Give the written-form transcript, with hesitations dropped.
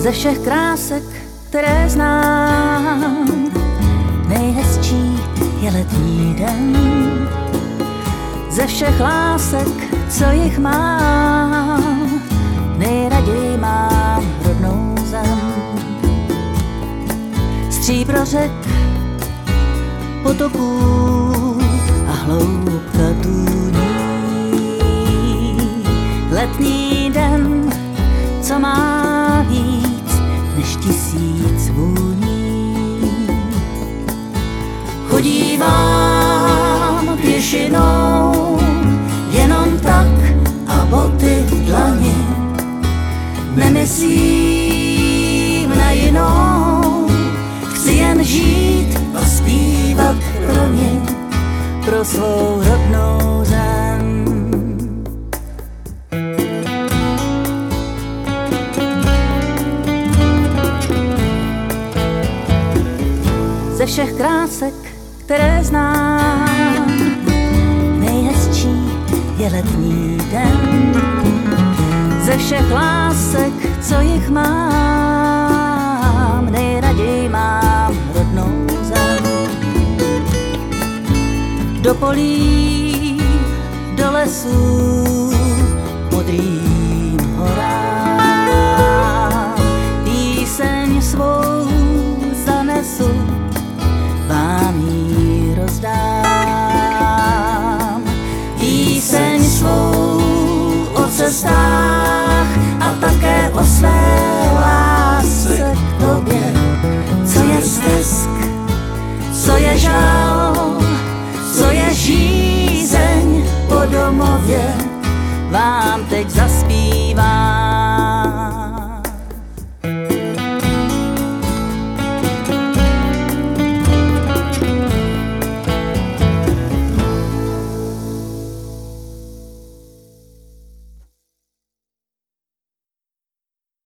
Ze všech krásek, které znám, nejhezčí je letní den. Ze všech lásek, co jich mám, nejraději mám rodnou zem. Stříbro řek, potoků a hloubka tůní. Letní den, co má víc než 1000 vůní. Chodívám pěšinou, jenom tak a boty v dlani. Nemyslím na jinou, chci jen žít a zpívat pro ně, pro svou rodnou zem. Ze všech krásek, které znám, nejhezčí je letní den. Ze všech lásek, co jich mám, nejraději mám rodnou zem. Do polí, do lesů, modrým horám, píseň svou zanesu, vám ji rozdám. Píseň svou o cestách a také o své lásce k tobě, co je stesk, co je žár.